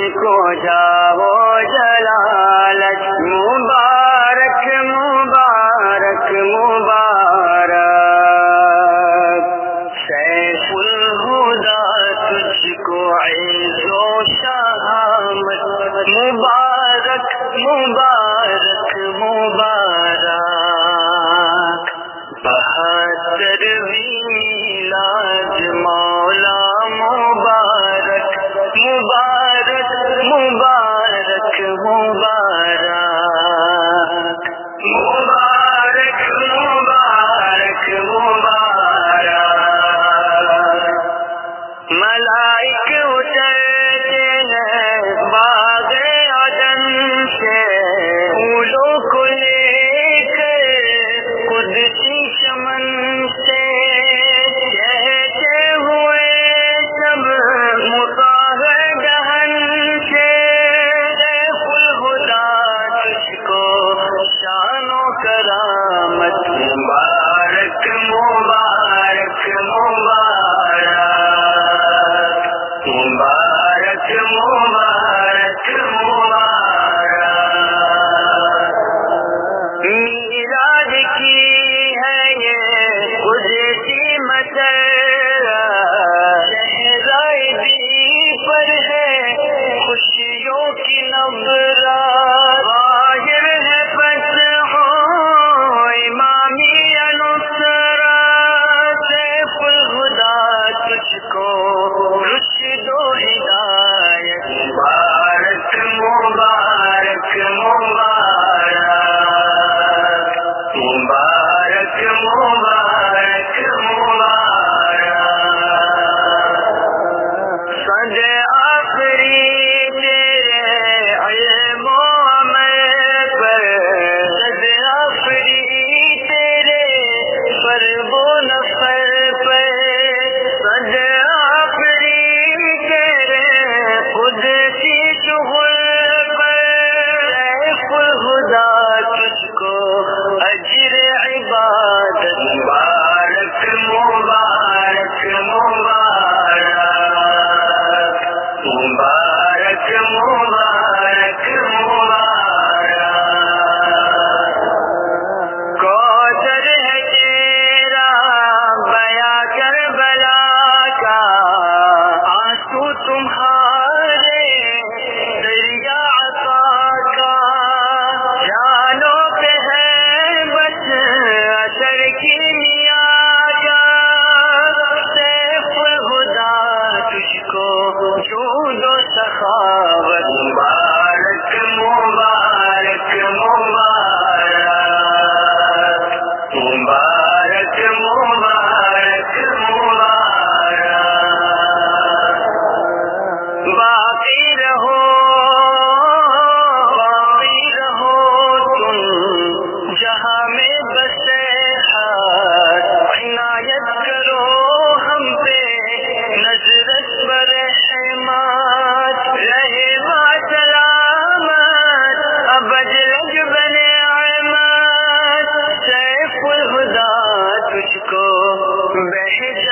کو جاؤ جلالت مبارک مبارک مبارک سیف الہدا تجھ کو عز و شہامت مبارک مبارک مبارک بہتر میلاد مولا مبارک مبارک مبارک مبارک مبارک مبارک مبارک ملائک اترتے ہیں باغ عدن سے پھولوں کو لے کر قدسی چمن سے کہتے ہوئے سب مطہر دہن سے سیف الہدا تجھ کو شان و کرامت مبارک مبارک مبارک مبارک مبارک مبارک میراج کی ہے یہ قدسی مسرت شہزائے دی پر ہے خوشیوں کی نبرات ظاہر ہے فتح و امامی نصرت سیف الہدا تجھ کو رشد و ہدایت مبارک مبارک مبارک مبارک مبارک مبارک صد آخری تیرے علم و عمل پر صد آخری تیرے فرب و نفر پر صد آخری تیرے قدسی شغل پر سیف الہدا تجھ کو اجر عبادت مبارک مبارک مبارک مبارک مبارک مبارک کوثر ہے تیرا بیاں کربلا کا آنسو تمہارے دریا عطا کا جانوں پہ ہے بس اثر کی نیا کا سیف الہدا تجھ کو جود و سخاوت مبارک مبارک مبارک مبارک مبارک مبارک باقی رہو تم جہاں میں بسے عنایت کرو ہم پہ نظرت برحمت رہے سلامت ابد لج بنے احمد سیف الہدا تجھ کو بہجا